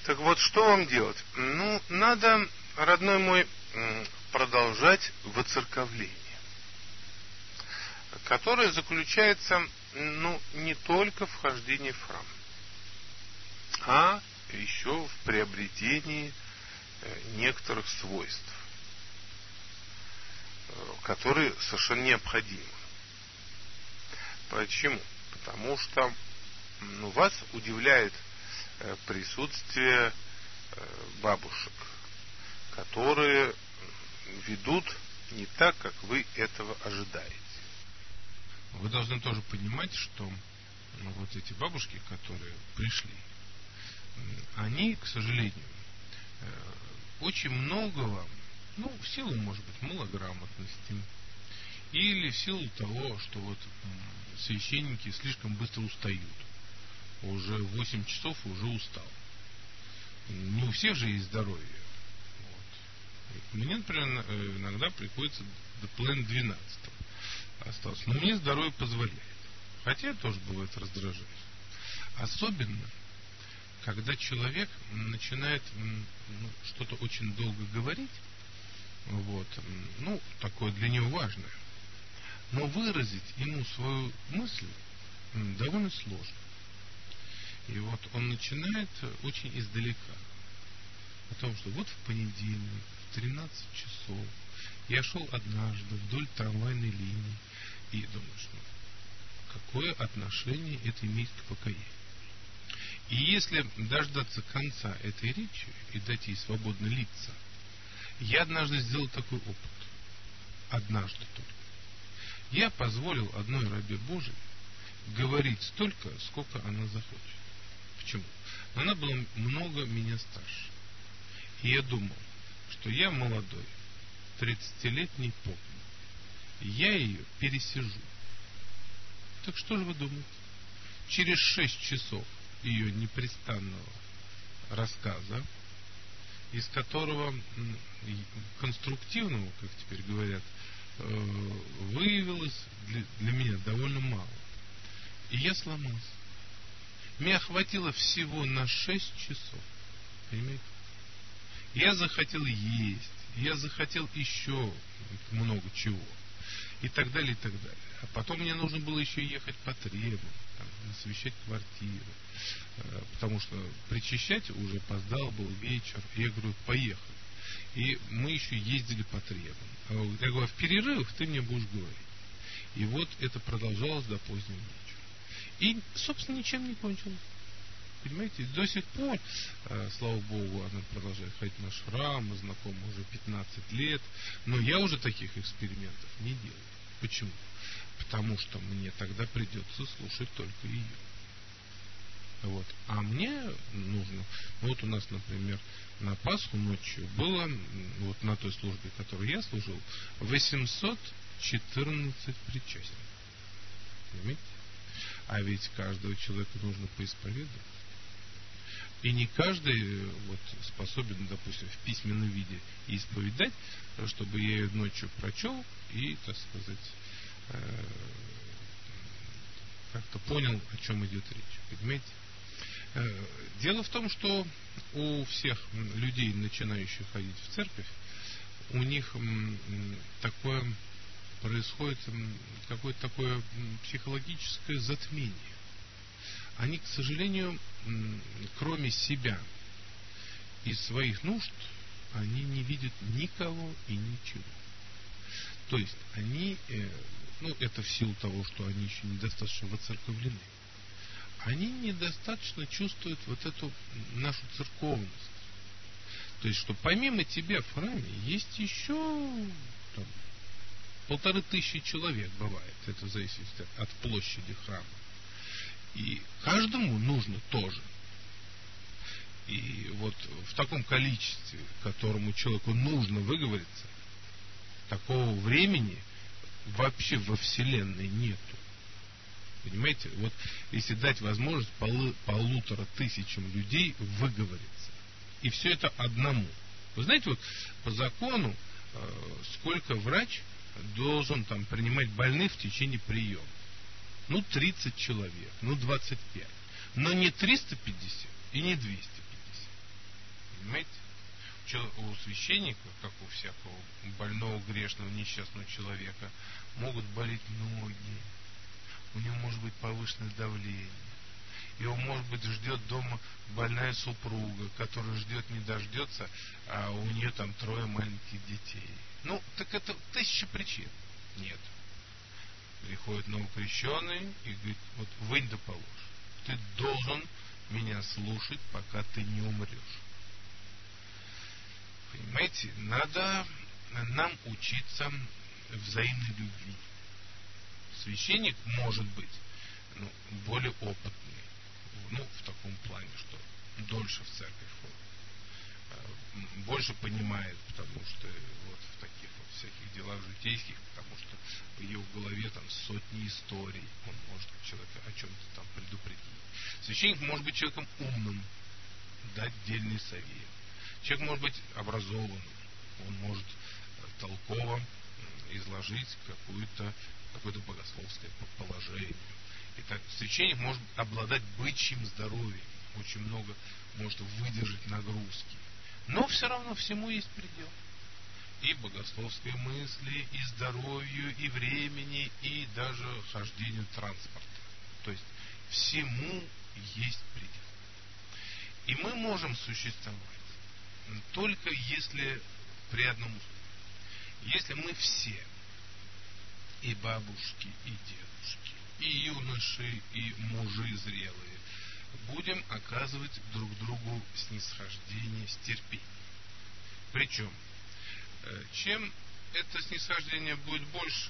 Так вот, что вам делать? Ну, надо, родной мой, продолжать воцерковление, которое заключается, не только в хождении в храм, а еще в приобретении некоторых свойств, которые совершенно необходимы. Почему? Потому что вас удивляет присутствие бабушек, которые ведут не так, как вы этого ожидаете. Вы должны тоже понимать, что вот эти бабушки, которые пришли, они, к сожалению, очень многого, в силу, может быть, малограмотности, или в силу того, что вот священники слишком быстро устают. Уже 8 часов и уже устал. Не у всех же есть здоровье. Мне, например, иногда приходится до половины 12 остаться. Но мне здоровье позволяет. Хотя я тоже бывает раздражаюсь. Особенно, когда человек начинает что-то очень долго говорить, такое для него важное, но выразить ему свою мысль довольно сложно. И вот он начинает очень издалека. О том, что вот в понедельник, в 13 часов, я шел однажды вдоль трамвайной линии, и думаешь, какое отношение это имеет к покаянию? И если дождаться конца этой речи и дать ей свободно литься, я однажды сделал такой опыт. Однажды только. Я позволил одной рабе Божией говорить столько, сколько она захочет. Почему? Она была много меня старше. И я думал, что я молодой, 30-летний поп. Я ее пересижу. Так что же вы думаете? Через 6 часов ее непрестанного рассказа, из которого конструктивного, как теперь говорят, выявилось для меня довольно мало. И я сломался. Меня хватило всего на 6 часов. Понимаете? Я захотел есть, я захотел еще много чего. И так далее, и так далее. А потом мне нужно было еще ехать по требам, освещать квартиры. Потому что причащать уже опоздал, был вечер. И я говорю, поехали. И мы еще ездили по требам. Я говорю, в перерывах ты мне будешь говорить. И вот это продолжалось до позднего вечера. И, собственно, ничем не кончилось. Понимаете, до сих пор, слава Богу, она продолжает ходить на храм, мы знакомы уже 15 лет, но я уже таких экспериментов не делаю. Почему? Потому что мне тогда придется слушать только ее. А мне нужно, у нас, например, на Пасху ночью было, на той службе, которой я служил, 814 причастников. Понимаете? А ведь каждого человека нужно поисповедовать. И не каждый способен, допустим, в письменном виде исповедать, чтобы я ее ночью прочел и, так сказать, как-то понял, о чем идет речь. Понимаете? Дело в том, что у всех людей, начинающих ходить в церковь, у них такое происходит, какое-то такое психологическое затмение. Они, к сожалению, кроме себя и своих нужд, они не видят никого и ничего. То есть они, это в силу того, что они еще недостаточно воцерковлены, они недостаточно чувствуют эту нашу церковность. То есть, что помимо тебя в храме есть еще 1500 человек бывает. Это зависит от площади храма. И каждому нужно тоже. И в таком количестве, которому человеку нужно выговориться, такого времени вообще во Вселенной нету. Понимаете? Если дать возможность 1500 людей выговориться. И все это одному. Вы знаете, по закону, сколько врач должен принимать больных в течение приема? 30 человек, 25. Но не 350 и не 250. Понимаете? У священника, как у всякого больного, грешного, несчастного человека, могут болеть ноги, у него может быть повышенное давление, его, может быть, ждет дома больная супруга, которая ждет не дождется, а у нее там 3 маленьких детей. Ну, так это 1000 причин. Нет. Приходит новокрещенный и говорит: вот вынь да положь. Ты должен меня слушать, пока ты не умрешь. Понимаете, надо нам учиться взаимной любви. Священник может быть более опытный, в таком плане, что дольше в церковь ходит, больше понимает, потому что вот в таких вот всяких делах житейских, потому что в его голове там сотни историй, он может человека о чем-то там предупредить. Священник может быть человеком умным, дать дельный совет. Человек может быть образованным, он может толково изложить какое-то богословское положение. Итак, священник может обладать бычьим здоровьем, очень много может выдержать нагрузки. Но все равно всему есть предел. И богословской мысли, и здоровью, и времени, и даже хождению транспорта. То есть всему есть предел. И мы можем существовать только если при одном условии. Если мы все, и бабушки, и дедушки, и юноши, и мужи зрелые, будем оказывать друг другу снисхождение с терпением. Причем, чем это снисхождение будет больше,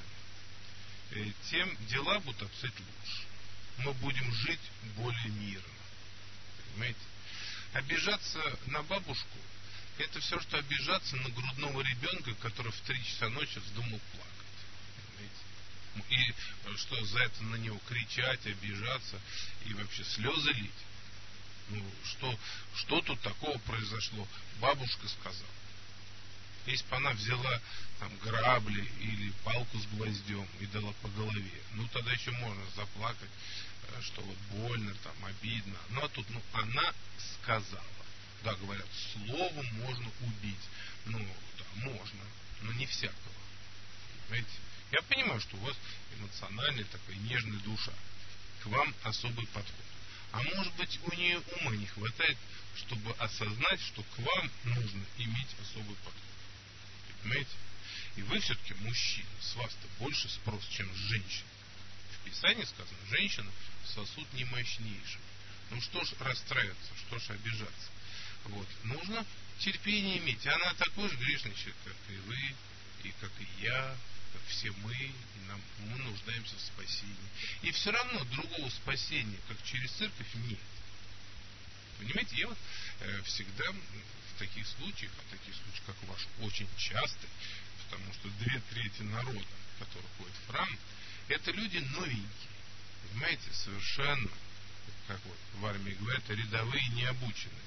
тем дела будут обстоять лучше. Мы будем жить более мирно. Понимаете? Обижаться на бабушку — это все, что обижаться на грудного ребенка, который в 3 часа ночи вздумал плакать. Понимаете? И что за это на него кричать, обижаться и вообще слезы лить. Что тут такого произошло? Бабушка сказала. Если бы она взяла там грабли или палку с гвоздем и дала по голове, тогда еще можно заплакать, что вот больно, там, обидно. А тут, она сказала. Да, говорят, словом можно убить. Да, можно, но не всякого. Понимаете? Я понимаю, что у вас эмоциональная такая нежная душа. К вам особый подход. А может быть, у нее ума не хватает, чтобы осознать, что к вам нужно иметь особый подход. Понимаете? И вы все-таки мужчина, с вас-то больше спрос, чем с женщин. В Писании сказано: женщина сосуд не мощнейший. Что ж расстраиваться, что ж обижаться? Нужно терпение иметь. Она такой же грешный человек, как и вы, и как и я, как все мы, и мы нуждаемся в спасении. И все равно другого спасения, как через церковь, нет. Понимаете, я всегда в таких случаях, как ваш, очень часто, потому что 2/3 народа, который ходит в храм, это люди новенькие. Понимаете, совершенно, как в армии говорят, рядовые, необученные.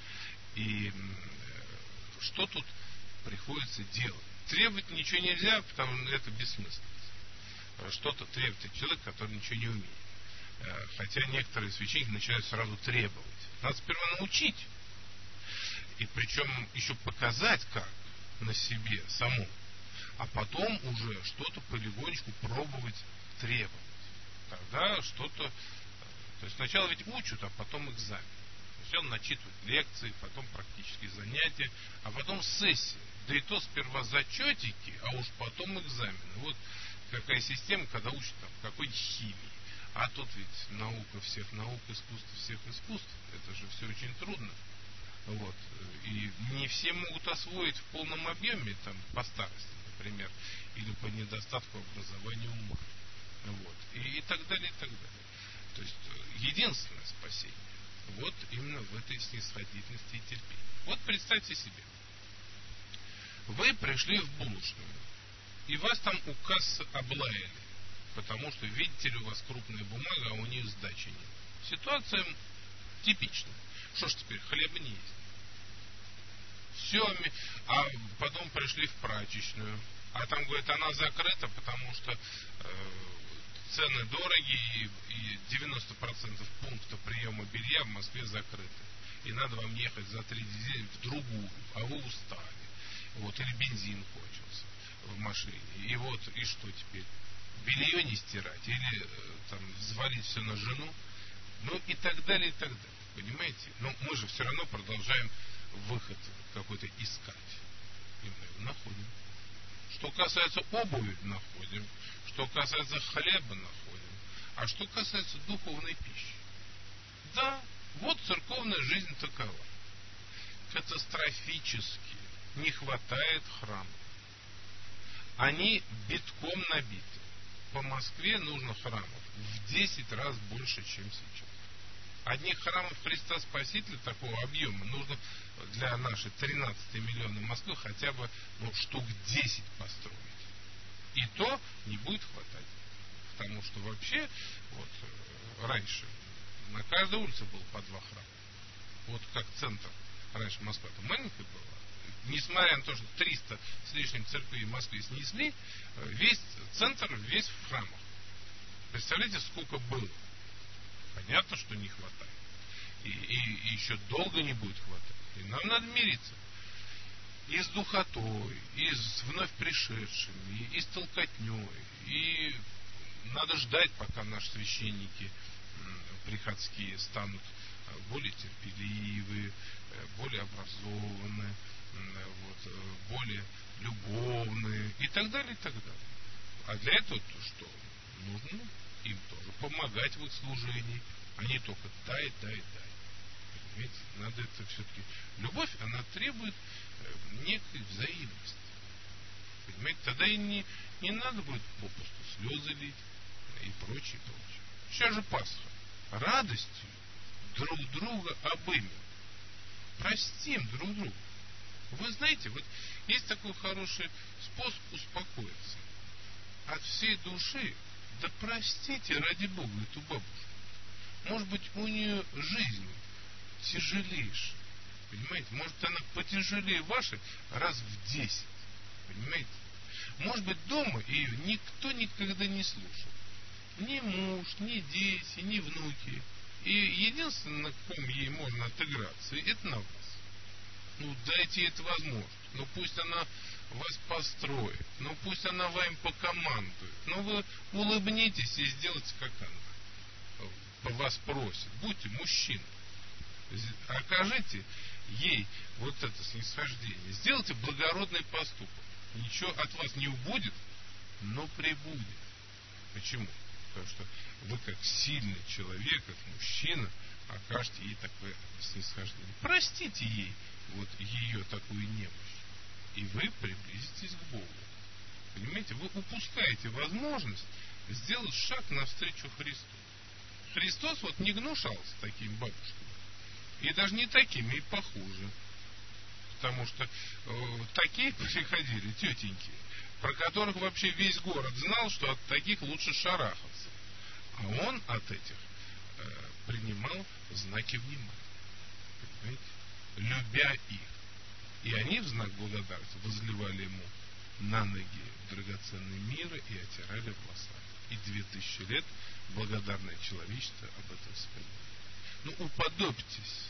И что тут приходится делать? Требовать ничего нельзя, потому что это бессмысленно. Что-то требует от человека, который ничего не умеет. Хотя некоторые священники начинают сразу требовать. Надо сперва научить. И причем еще показать, как на себе самому. А потом уже что-то полегонечку пробовать требовать. Тогда что-то... То есть сначала ведь учат, а потом экзамен. Сначала начитывают лекции, потом практические занятия, а потом сессии. Да и то сперва зачетики, а уж потом экзамены. Вот какая система, когда учат какой-нибудь химии. А тут ведь наука всех наук, искусство всех искусств. Это же все очень трудно. И не все могут освоить в полном объеме, по старости, например, или по недостатку образования ума. И так далее, и так далее. То есть единственное спасение именно в этой снисходительности и терпении. Представьте себе, вы пришли в булочную, и вас там у кассы облаяли, потому что, видите ли, у вас крупная бумага, а у нее сдачи нет. Ситуация типичная. Что ж теперь, хлеба не есть? Все, а потом пришли в прачечную, а там, говорят, она закрыта, потому что цены дорогие, и 90% пунктов приема белья в Москве закрыты. и надо вам ехать за 3 недели в другую, а вы устали. Вот, или бензин кончился в машине. И вот, и что теперь? Белье не стирать, или там взвалить все на жену, ну и так далее, и так далее. Понимаете? Но мы же все равно продолжаем выход какой-то искать. И мы его находим. Что касается обуви, находим. Что касается хлеба, находим. А что касается духовной пищи? Да, вот церковная жизнь такова. Катастрофически не хватает храмов. Они битком набиты. По Москве нужно храмов в 10 раз больше, чем сейчас. Одних храмов Христа Спасителя такого объема нужно для нашей 13 миллиона Москвы хотя бы штук 10 построить. И то не будет хватать. Потому что вообще, вот раньше на каждой улице было по 2 храма. Вот как центр. Раньше Москва-то маленькая была. Несмотря на то, что 300 с лишним церквей в Москве снесли, весь центр весь в храмах. Представляете, сколько было? Понятно, что не хватает. И еще долго не будет хватать. И нам надо мириться. И с духотой, и с вновь пришедшими, и с толкотней. И надо ждать, пока наши священники приходские станут более терпеливы, более образованные, вот, более любовные и так далее, и так далее. А для этого что? Нужно им тоже помогать в их служении, а не только дай. Понимаете? Надо это все-таки... Любовь, она требует некой взаимности. Понимаете? Тогда и не надо будет попросту слезы лить и прочее. Сейчас же Пасха. Радостью друг друга обымем. Простим друг друга. Вы знаете, вот есть такой хороший способ успокоиться. От всей души, да простите ради Бога эту бабушку. Может быть, у нее жизнь тяжелейшая. Понимаете? Может, она потяжелее вашей раз в 10. Понимаете? Может быть, дома ее никто никогда не слушал. Ни муж, ни дети, ни внуки. И единственное, на ком ей можно отыграться, это на вас. Ну, дайте ей это возможность. Ну, пусть она вас построит. Ну, пусть она вам покомандует. Ну, вы улыбнитесь и сделайте, как она вас просит. Будьте мужчиной. Окажите ей вот это снисхождение. Сделайте благородный поступок. Ничего от вас не убудет, но прибудет. Почему? Потому что вы как сильный человек, как мужчина, окажете ей такое снисхождение. Простите ей вот ее такую немощь. И вы приблизитесь к Богу. Понимаете, вы упускаете возможность сделать шаг навстречу Христу. Христос вот не гнушался такими бабушками. И даже не такими, и похуже. Потому что такие приходили тетеньки, про которых вообще весь город знал, что от таких лучше шарахаться. А он от этих принимал знаки внимания. Понимаете? Любя их. И они в знак благодарности возливали ему на ноги драгоценные мира и отирали волоса. И 2000 лет благодарное человечество об этом вспоминает. Ну, уподобьтесь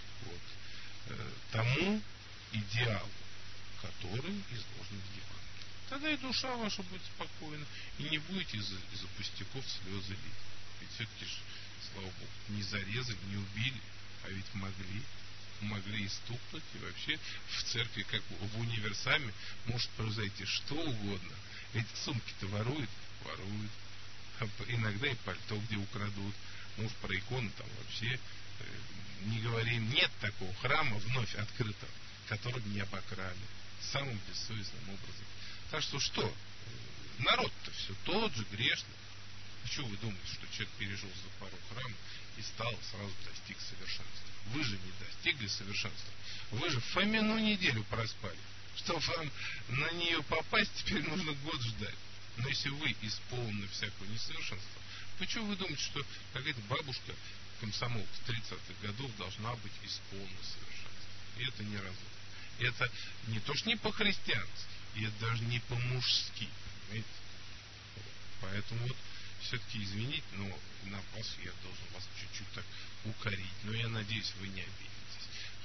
тому идеалу, который изложен в Евангелии. Тогда и душа ваша будет спокойна, и не будете из-за пустяков слезы лить. Ведь все-таки же, слава Богу, не зарезали, не убили, а ведь могли и стукнуть, и вообще в церкви, как в универсаме, может произойти что угодно. Ведь сумки-то воруют, иногда и пальто где украдут. Может, про икону там вообще не говорим, нет такого храма вновь открытого, который не обокрали самым бессовестным образом. Так что? Народ-то все тот же, грешный. Почему вы думаете, что человек пережил за порог храма и сразу достиг совершенства? Вы же не достигли совершенства. Вы же Фомину неделю проспали. Чтобы вам на нее попасть, теперь нужно год ждать. Но если вы исполнены всякого несовершенства, почему вы думаете, что какая-то бабушка комсомолка 30-х годов должна быть исполнена совершенства? И это не разумно. Это не то, что не по-христиански, и это даже не по-мужски. Понимаете? Поэтому вот все-таки извините, но на Пасху я должен вас чуть-чуть так укорить. Но я надеюсь, вы не обидитесь.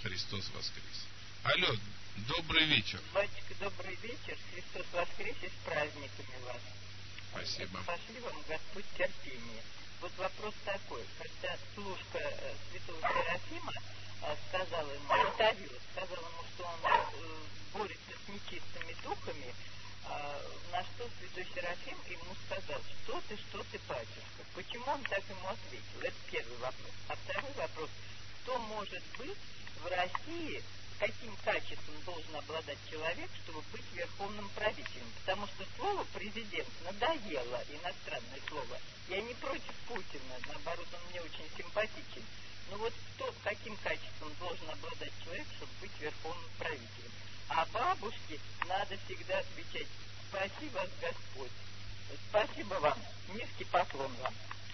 Христос воскресе. Алло, добрый вечер. Батюшка, добрый вечер. Христос воскресе, с праздниками вас. Спасибо. Пошли вам Господь терпение. Вот вопрос такой. Когда служка святого Серафима сказала ему, что он борется с нечистыми духами, на что святой Серафим ему сказал, что ты, батюшка? Почему он так ему ответил? Это первый вопрос. А второй вопрос, что может быть в России, каким качеством должен обладать человек, чтобы быть верховным правителем? Потому что слово «президент» надоело, иностранное слово. Я не против Путина, наоборот, он мне очень симпатичен. Но вот каким качеством должен обладать человек, чтобы быть верховным правителем? А бабушке надо всегда отвечать: «Спаси вас, Господь». Спасибо вам. Низкий поклон вам.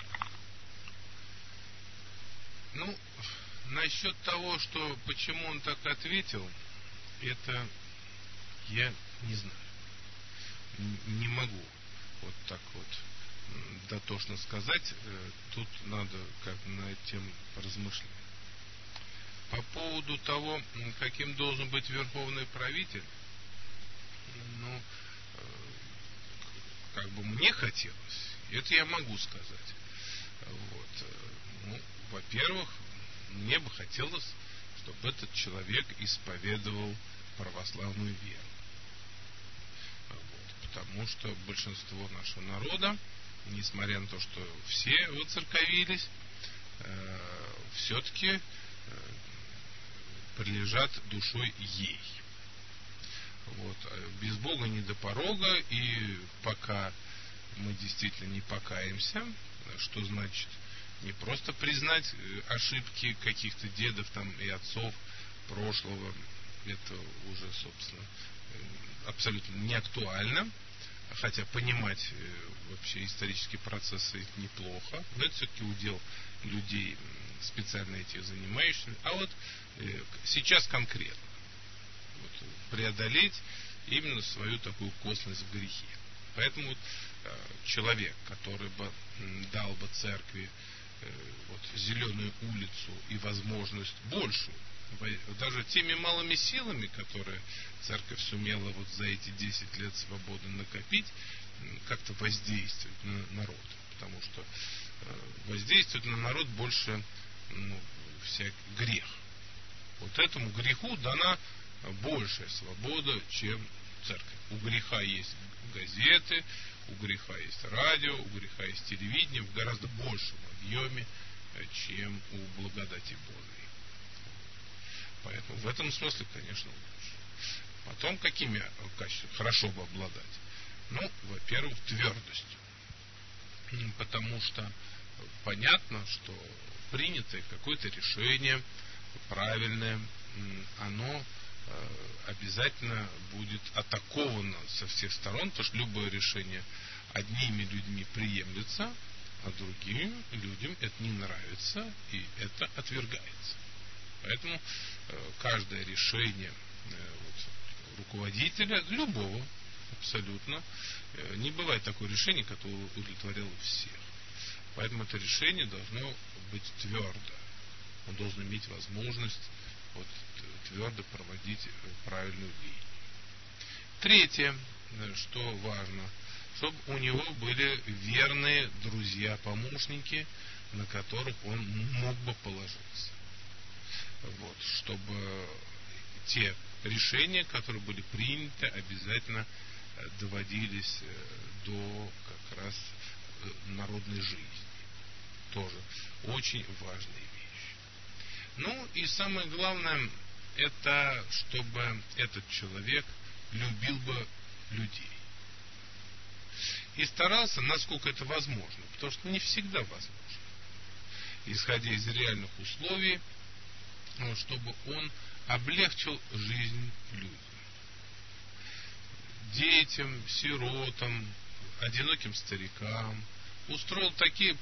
Ну, насчет того, что почему он так ответил, это я не знаю. Не могу вот так вот дотошно сказать. Тут надо как над тем размышлять. По поводу того, каким должен быть верховный правитель, ну, как бы мне хотелось, это я могу сказать. Вот. Ну, во-первых, мне бы хотелось, чтобы этот человек исповедовал православную веру. Вот. Потому что большинство нашего народа, несмотря на то, что все воцерковились, все-таки прилежат душой ей. Вот. Без Бога не до порога, и пока мы действительно не покаемся, что значит не просто признать ошибки каких-то дедов там и отцов прошлого, это уже, собственно, абсолютно не актуально, хотя понимать вообще исторические процессы неплохо, но это все-таки удел людей, специально этим занимающихся. А вот сейчас конкретно вот, преодолеть именно свою такую косность в грехе. Поэтому вот, человек, который бы дал бы церкви вот, зеленую улицу и возможность большую, даже теми малыми силами, которые церковь сумела вот за эти 10 лет свободы накопить, как-то воздействовать на народ. Потому что воздействует на народ больше всякий грех. Вот этому греху дана большая свобода, чем церковь. У греха есть газеты, у греха есть радио, у греха есть телевидение в гораздо большем объеме, чем у благодати Божией. Поэтому в этом смысле, конечно, лучше. Потом, какими качествами хорошо бы обладать? Ну, во-первых, твердостью. Потому что понятно, что принятое какое-то решение правильное, оно обязательно будет атаковано со всех сторон, потому что любое решение одними людьми приемлется, а другим людям это не нравится, и это отвергается. Поэтому каждое решение руководителя, любого абсолютно, не бывает такого решения, которое удовлетворяло всех. Поэтому это решение должно быть твердо. Он должен иметь возможность вот, твердо проводить правильную линию. Третье, что важно, чтобы у него были верные друзья-помощники, на которых он мог бы положиться. Вот, чтобы те решения, которые были приняты, обязательно доводились до как раз народной жизни. Тоже очень важная вещь. Ну и самое главное, это чтобы этот человек любил бы людей. И старался, насколько это возможно, потому что не всегда возможно, исходя из реальных условий, чтобы он облегчил жизнь людям. Детям, сиротам, одиноким старикам. Устроил такие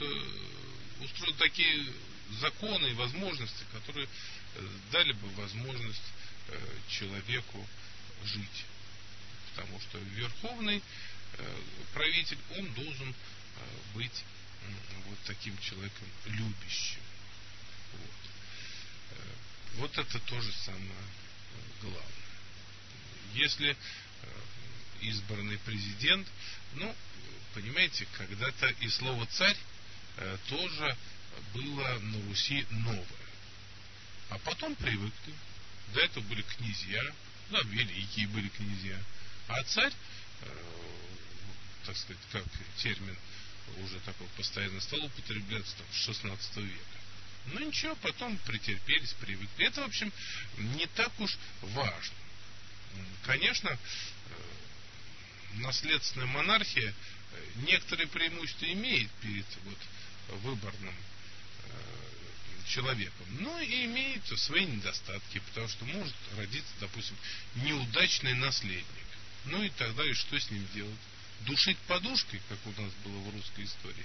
законы и возможности, которые дали бы возможность человеку жить. Потому что верховный правитель, он должен быть вот таким человеком любящим. Вот. Вот это тоже самое главное. Если избранный президент, понимаете, когда-то и слово царь тоже было на Руси новое. А потом привыкли. До этого были князья, великие были князья. А царь, так сказать, как термин уже такой постоянно стал употребляться там, с XVI века. Ничего, потом претерпелись, привыкли. Это, в общем, не так уж важно. Конечно, наследственная монархия некоторые преимущества имеет перед выборным человеком, но и имеет свои недостатки, потому что может родиться, допустим, неудачный наследник. И тогда и что с ним делать? Душить подушкой, как у нас было в русской истории.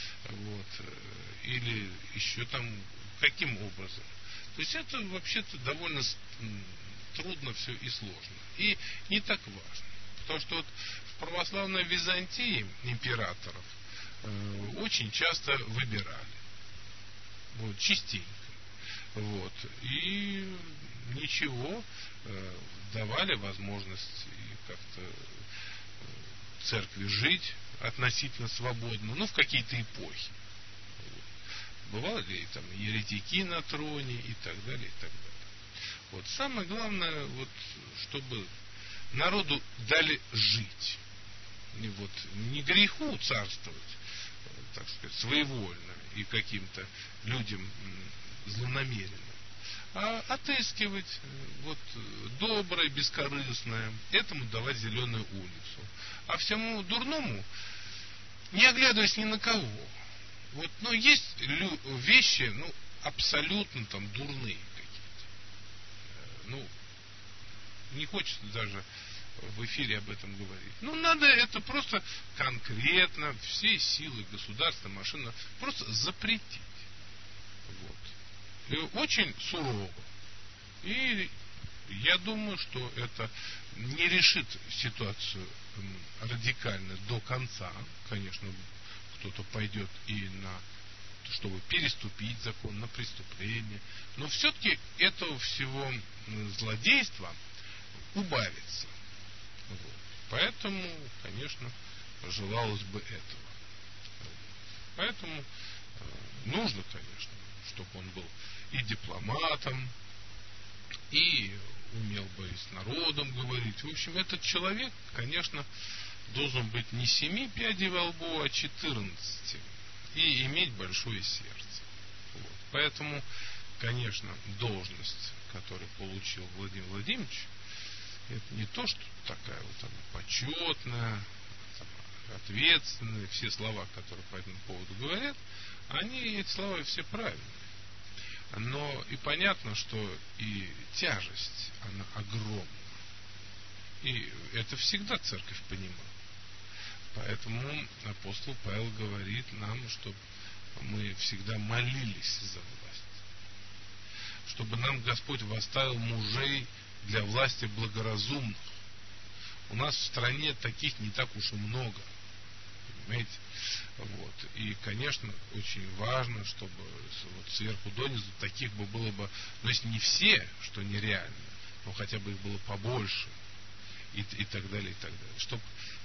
Или еще там каким образом? То есть это вообще-то довольно трудно все и сложно. И не так важно. Потому что в православной Византии императоров очень часто выбирали. Частенько. И ничего, давали возможность как-то церкви жить относительно свободно, в какие-то эпохи. Бывали там еретики на троне и так далее, и так далее. Самое главное, чтобы народу дали жить. Не греху царствовать, так сказать, своевольно и каким-то людям злонамеренным, а отыскивать доброе, бескорыстное, этому давать зеленую улицу. А всему дурному, не оглядываясь ни на кого. Есть вещи, абсолютно там дурные какие-то. Не хочется даже в эфире об этом говорить. Надо это просто конкретно, всей силы государства, машина, просто запретить. И очень сурово. И я думаю, что это не решит ситуацию радикально до конца. Конечно, кто-то пойдет и чтобы переступить закон, на преступление. Но все-таки этого всего злодейства убавится. Поэтому, конечно, желалось бы этого. Поэтому нужно, конечно, чтобы он был и дипломатом, и умел бы и с народом говорить. В общем, этот человек, конечно, должен быть не 7 пядей во лбу, а 14. И иметь большое сердце. Поэтому, конечно, должность, которую получил Владимир Владимирович, это не то, что такая она почетная, ответственная, все слова, которые по этому поводу говорят, эти слова все правильные. Но и понятно, что и тяжесть, она огромна. И это всегда церковь понимала. Поэтому апостол Павел говорит нам, чтобы мы всегда молились за власть. Чтобы нам Господь восставил мужей для власти благоразумных. У нас в стране таких не так уж и много. Понимаете? И, конечно, очень важно, чтобы сверху донизу таких было бы, если не все, что нереально, но хотя бы их было побольше. И так далее, и так далее. Чтобы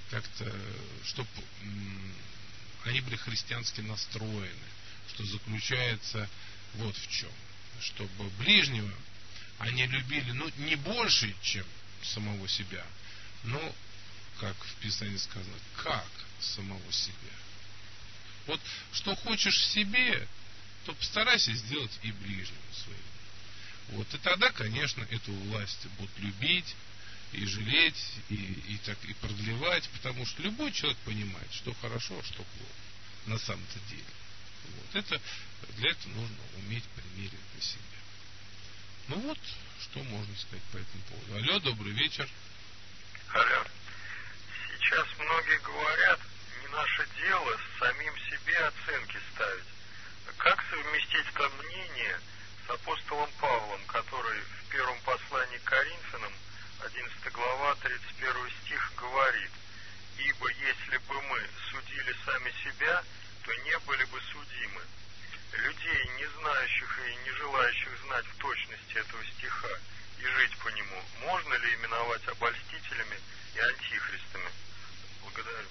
они были христиански настроены, что заключается в чем. Чтобы ближнего они любили, не больше, чем самого себя, но, как в Писании сказано, как самого себя. Что хочешь себе, то постарайся сделать и ближнему своему. И тогда, конечно, эту власть будут любить, и жалеть, и продлевать, потому что любой человек понимает, что хорошо, а что плохо, на самом-то деле. Для этого нужно уметь примерить на себя. Что можно сказать по этому поводу. Алло, добрый вечер. Алло. Сейчас многие говорят, не наше дело самим себе оценки ставить. Как совместить это мнение с апостолом Павлом, который в первом послании к Коринфянам, 11 глава, 31 стих говорит: «Ибо если бы мы судили сами себя, то не были бы судимы. Людей, не знающих и не желающих знать в точности это стиха и жить по нему, можно ли именовать обольстителями и антихристами? Благодарю.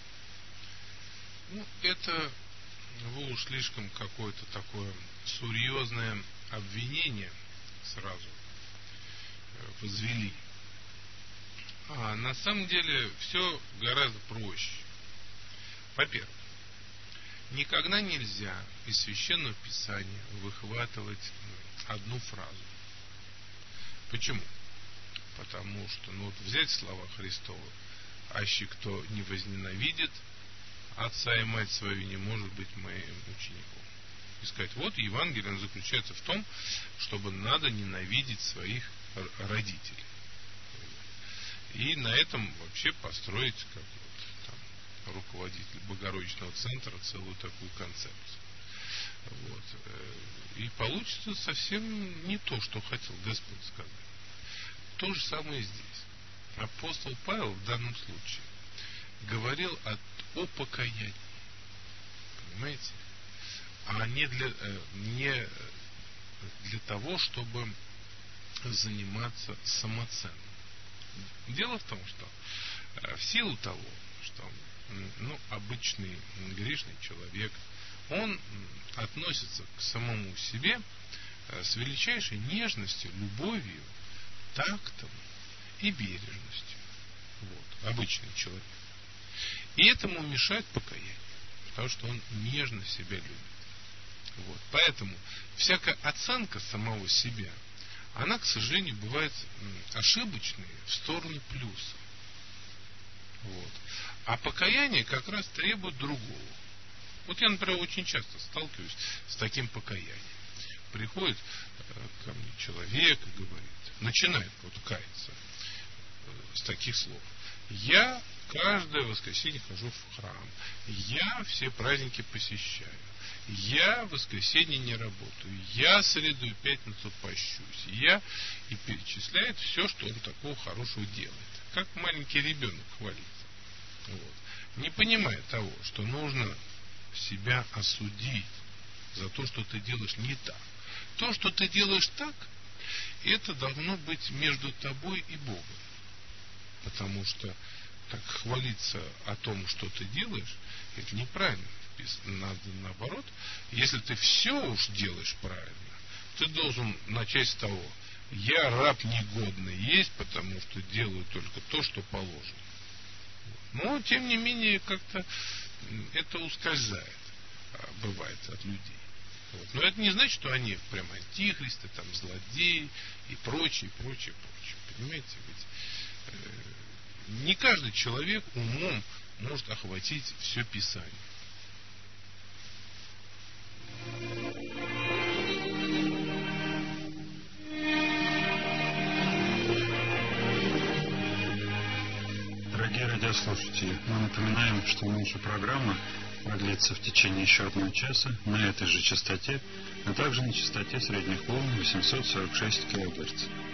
Это вы уж слишком какое-то такое серьезное обвинение сразу возвели. А на самом деле все гораздо проще. Во-первых, никогда нельзя из Священного Писания выхватывать одну фразу. Почему? Потому что, взять слова Христовы: «Аще кто не возненавидит отца и мать свою, не может быть моим учеником». И сказать, Евангелие заключается в том, чтобы надо ненавидеть своих родителей. И на этом вообще построить, как руководитель Богородичного центра, целую такую концепцию. И получится совсем не то, что хотел Господь сказать. То же самое и здесь. Апостол Павел в данном случае говорил о покаянии. Понимаете? А не для того, чтобы заниматься самоценным. Дело в том, что в силу того, что обычный грешный человек, он относится к самому себе с величайшей нежностью, любовью, тактом и бережностью. Обычный человек. И этому мешает покаяние, потому что он нежно себя любит. Поэтому всякая оценка самого себя, она, к сожалению, бывает ошибочной в сторону плюса. А покаяние как раз требует другого. Я, например, очень часто сталкиваюсь с таким покаянием. Приходит ко мне человек и говорит, начинает каяться с таких слов: я каждое воскресенье хожу в храм, я все праздники посещаю, я в воскресенье не работаю, я среду и пятницу пощусь, и перечисляет все, что он такого хорошего делает. Как маленький ребенок хвалится. Не понимая того, что нужно себя осудить за то, что ты делаешь не так. То, что ты делаешь так, это должно быть между тобой и Богом. Потому что так хвалиться о том, что ты делаешь, это неправильно. Надо наоборот. Если ты все уж делаешь правильно, ты должен начать с того: я раб негодный есть, потому что делаю только то, что положено. Но, тем не менее, как-то это ускользает, бывает, от людей. Но это не значит, что они прям антихристы, злодеи и прочее. Понимаете? Ведь не каждый человек умом может охватить все Писание. Дорогие радиослушатели, мы напоминаем, что наша программа продлится в течение еще 1 часа на этой же частоте, а также на частоте средних волн 846 кГц.